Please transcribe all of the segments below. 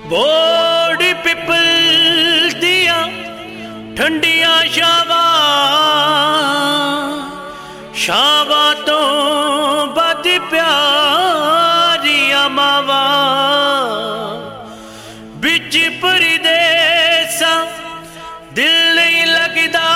ਬੋੜੀ ਪਿੱਪਲ ਦੀਆਂ ਠੰਡੀਆਂ ਛਾਵਾਂ ਤੋਂ ਵੱਧ ਪਿਆਰੀਆਂ ਮਾਵਾਂ ਵਿੱਚ ਪਰਦੇਸਾਂ ਦਿਲ ਨਹੀਂ ਲੱਗਦਾ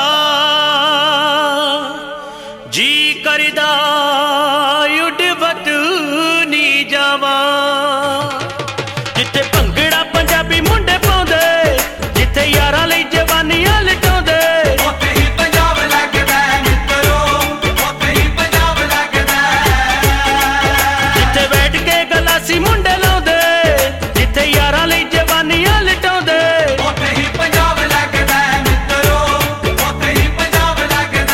ਜੀ ਕਰਦਾ ਉੱਡ ਵਤਨੀ ਜਾਵਾਂ ਜਿੱਥੇ ਭੰਗੜਾ ਪੰਜਾਬੀ ਮੁੰਡੇ ਪਾਉਂਦੇ ਜਿੱਥੇ ਯਾਰਾਂ ਲਈ ਜਵਾਨੀਆਂ ਲਟਾਉਂਦੇ ਉੱਥੇ ਹੀ ਪੰਜਾਬ ਲੱਗਦਾ ਮਿੱਤਰੋ ਉੱਥੇ ਹੀ ਪੰਜਾਬ ਲੱਗਦਾ ਜਿੱਥੇ ਬੈਠ ਕੇ ਗਲਾਸੀ ਮੁੰਡੇ ਲਾਉਂਦੇ ਜਿੱਥੇ ਯਾਰਾਂ ਲਈ ਜਵਾਨੀਆਂ ਲਟਾਉਂਦੇ ਉੱਥੇ ਹੀ ਪੰਜਾਬ ਲੱਗਦਾ ਮਿੱਤਰੋ ਉੱਥੇ ਹੀ ਪੰਜਾਬ ਲੱਗਦਾ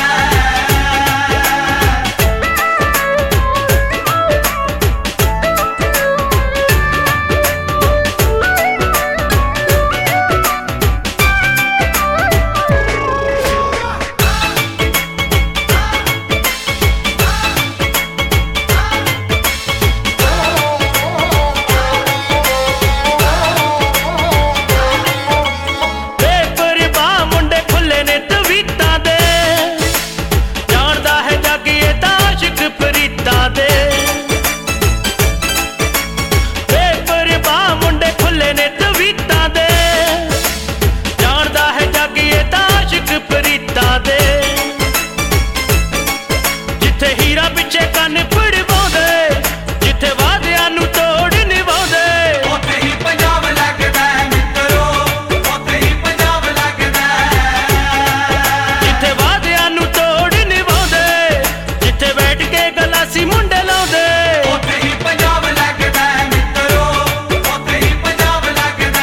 ਜਿੱਥੇ ਹੀਰਾ ਪਿੱਛੇ ਕੰਨ ਪੜਵਾਉਂਦੇ ਜਿੱਥੇ ਵਾਅਦਿਆਂ ਨੂੰ ਤੋੜ ਨਿਭਾਉਂਦੇ ਉੱਥੇ ਹੀ ਪੰਜਾਬ ਲੱਗਦਾ ਮਿੱਤਰੋ ਉੱਥੇ ਹੀ ਪੰਜਾਬ ਲੱਗਦਾ ਜਿੱਥੇ ਵਾਅਦਿਆਂ ਨੂੰ ਤੋੜ ਨਿਭਾਉਂਦੇ ਜਿੱਥੇ ਬੈਠ ਕੇ ਗਲਾਸੀ ਮੁੰਡੇ ਲਾਉਂਦੇ ਉੱਥੇ ਹੀ ਪੰਜਾਬ ਲੱਗਦਾ ਮਿੱਤਰੋ ਉੱਥੇ ਹੀ ਪੰਜਾਬ ਲੱਗਦਾ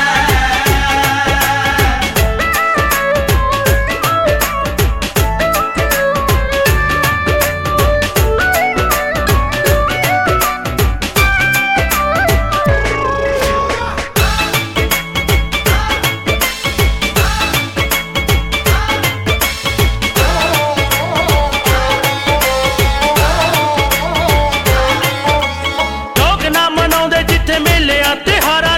ਲੋਕ ਨਾ ਮਨਾਉਂਦੇ ਜਿੱਥੇ ਮੇਲਿਆਂ ਤਿਉਹਾਰਾਂ